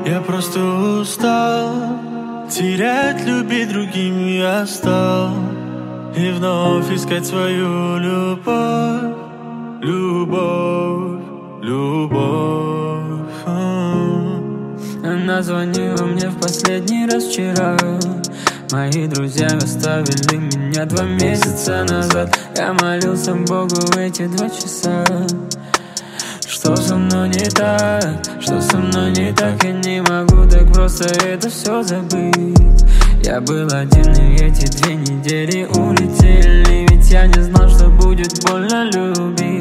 Я просто устал терять, любить другими я стал, и вновь искать свою любовь, любовь, любовь. Она звонила мне в последний раз вчера. Мои друзья оставили меня 2 месяца назад. Я молился Богу эти 2 часа. Что со мной не так? Что со мной не так? Я не могу так просто это все забыть. Я был один, и эти 2 недели улетели. Ведь я не знал, что будет больно любить.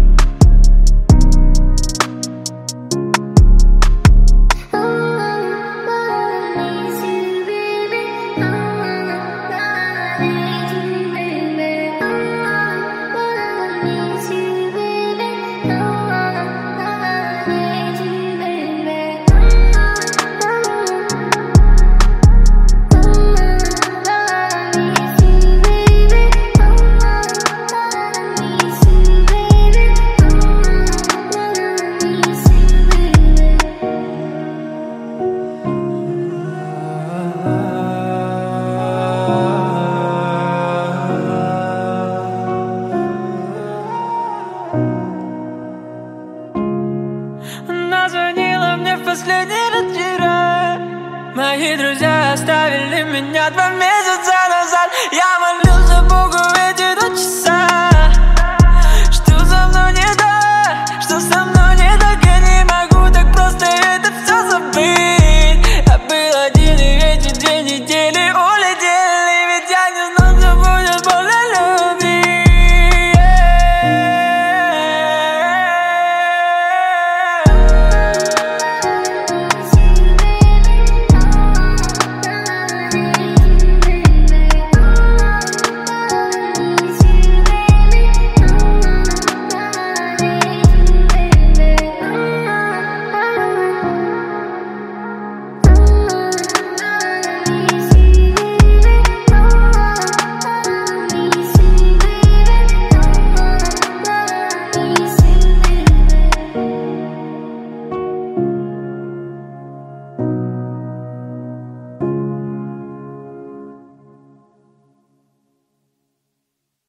Она звонила мне в последний раз вчера. Мои друзья оставили меня 2 месяца назад. Я молился Богу эти 2 часа. Что со мной не так? Что со мной не так? Я не могу так просто это все забыть.